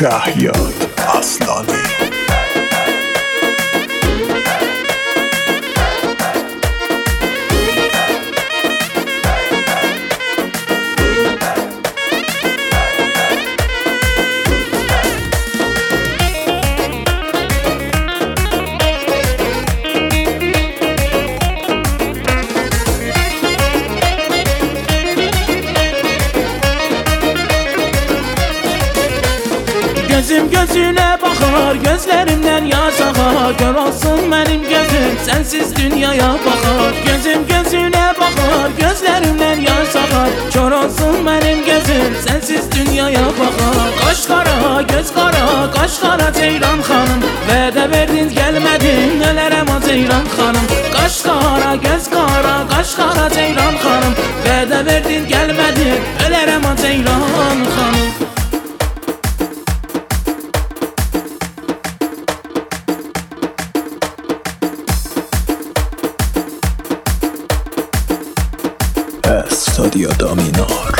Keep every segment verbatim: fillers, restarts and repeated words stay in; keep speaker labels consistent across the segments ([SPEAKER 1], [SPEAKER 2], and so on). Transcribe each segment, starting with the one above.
[SPEAKER 1] Şahyad Aslani.
[SPEAKER 2] Gözüm gözüne bakar, gözlerimden yaş akar. Kör olsun benim gözüm, sensiz dünyaya bakar. Gözüm gözüne bakar, gözlerimden yaş akar. Kör olsun benim gözüm, sensiz dünyaya bakar. Kaş kara, göz kara, kaş kara Ceylan hanım. Vədə verdin gelmedin, ölərəm o Ceylan hanım. Kaş kara, göz kara, kaş kara Ceylan hanım. Vədə verdin gelmedin, ölərəm o Ceylan hanım.
[SPEAKER 1] Estadio Dominar.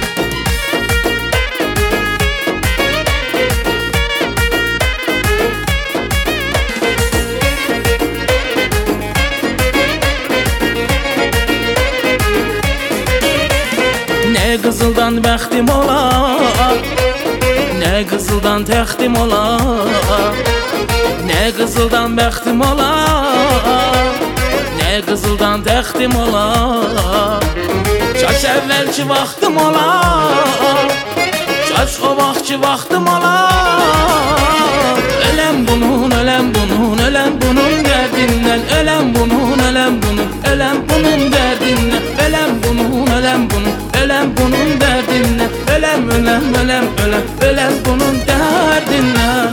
[SPEAKER 2] Ne kızıldan bəxtim olar, ne kızıldan təxtim olar. Ne kızıldan bəxtim olar, ne kızıldan təxtim olar. Kaş əvvəlki vaxtım olar, kaş o vaxtki vaxtım olar. Öləm bunun, öləm bunun, öləm bunun dərdindən. Öləm bunun, öləm bunun, öləm bunun dərdindən. Öləm bunun, öləm bunun, öləm bunun dərdindən. Öləm, öləm, öləm, öləm, öləm bunun dərdindən.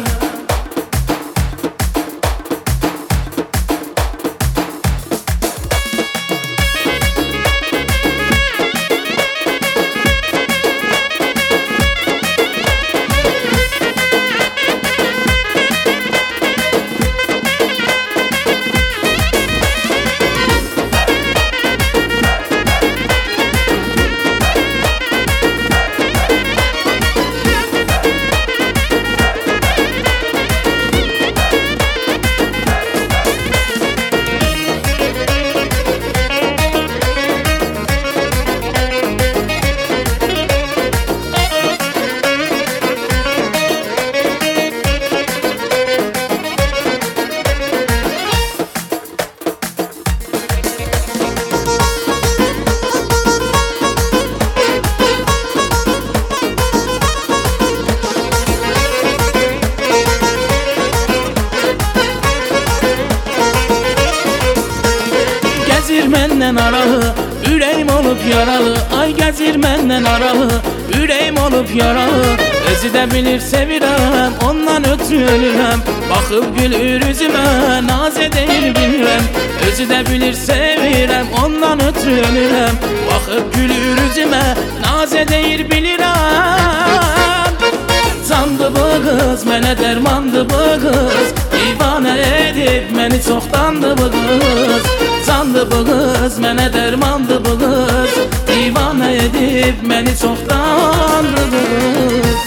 [SPEAKER 2] Gəzir məndən aralı, ürəyim olub yaralı. Ay gəzir məndən aralı, ürəyim olub yaralı. Özü də bilir sevirəm, ondan ötürü ölürəm. Baxıb gülür üzümə, naz edir bilirəm. Özü də bilir sevirəm, ondan ötürü ölürəm. Baxıb gülür üzümə, naz edir bilirəm. Candı bu qız, mənə dərmandı bu qız. Divanə edib məni çoxdandı bu qız. Candı bu qız, mənə dərmandı bu qız. Divanə edib məni çoxdandı bu qız.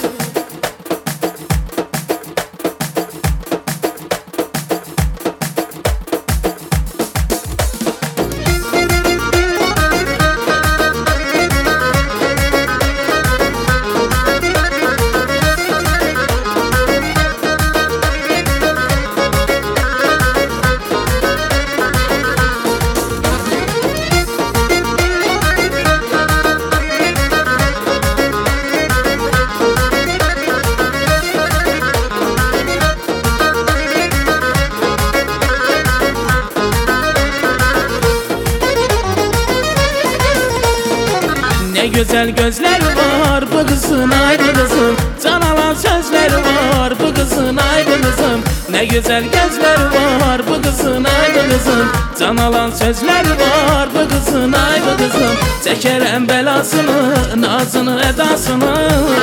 [SPEAKER 2] Ne güzel gözler var bu kızın, ay bu kızın. Can alan sözler var bu kızın, ay bu kızın. Ne güzel gözler var bu kızın, ay bu kızın. Can alan sözler var bu kızın, ay bu kızın. Çekerem belasını, nazını, edasını.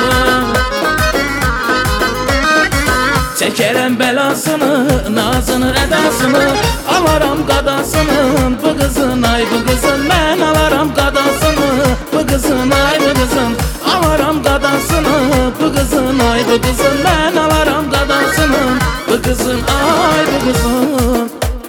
[SPEAKER 2] Çekerem belasını, nazını, edasını. Alaram qadasını, bu kızın, ay bu kızın. Ben alaram qadasını, bu kızın, ay bu kızın. Alaram qadasını. qadasını. Bu qızın ay bu qızın, mən alaram qadasını. Bu qızın ay bu qızın.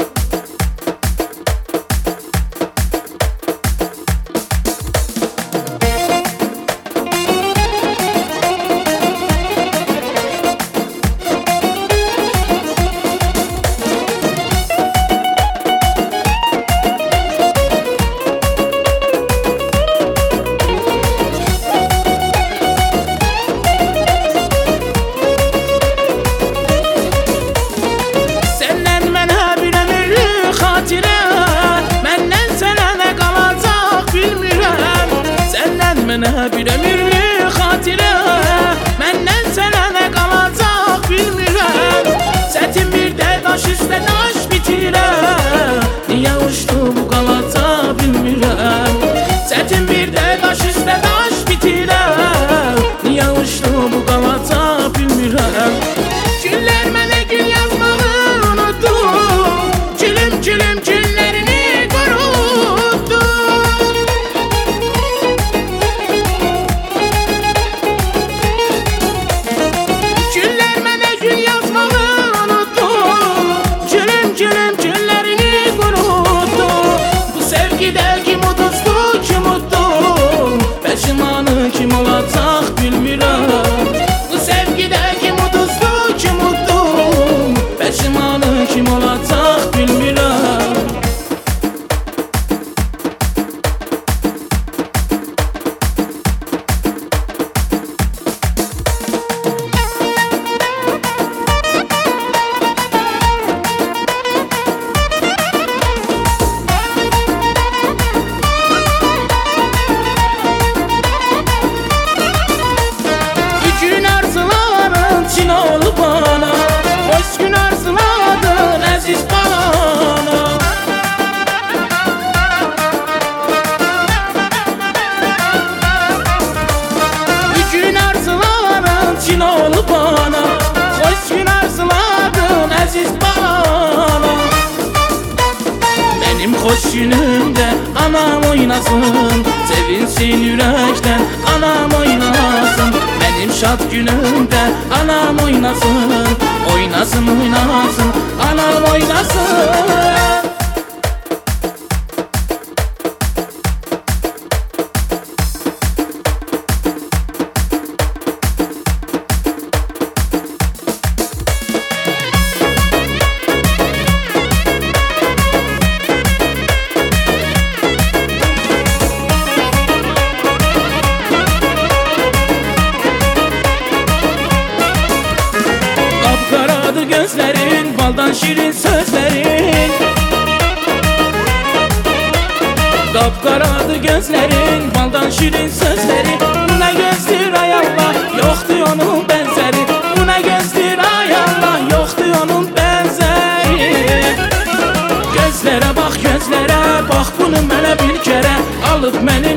[SPEAKER 2] Mənə bir ömürlük xatirə, məndən sənə nə qalacaq bilmirəm. Çətin bir də daş üstə daş bitirəm, niyə uçdu bu qalaca bilmirəm. Çətin bir də daş üstə daş bitirəm, niyə uçdu bu qalaca bilmirəm. Günlər mənə gül yazmağı unutdu, gülüm gülüm günlərini qurutdu. Gülüm günlerini kuruttu. Bu sevgide kim uduzdu, kim utdu, peşimanı kim olacak bilmirəm. Bu sevgide kim uduzdu, kim utdu, peşimanı kim olacak bilmirəm. Benim hoş günümde anam oynasın, sevinsin yürekten anam oynasın. Benim şad günümde anam oynasın, oynasın oynasın anam oynasın. Gözlerin, baldan şirin sözlerin, kapkaradı gözlerin, baldan şirin sözlerin. Bu ne gözdür ay Allah, yoktu onun benzeri. Bu ne gözdür ay Allah, yoktu onun benzeri. Gözlere bak gözlere, bak bunu mənə bir kere, alıp məni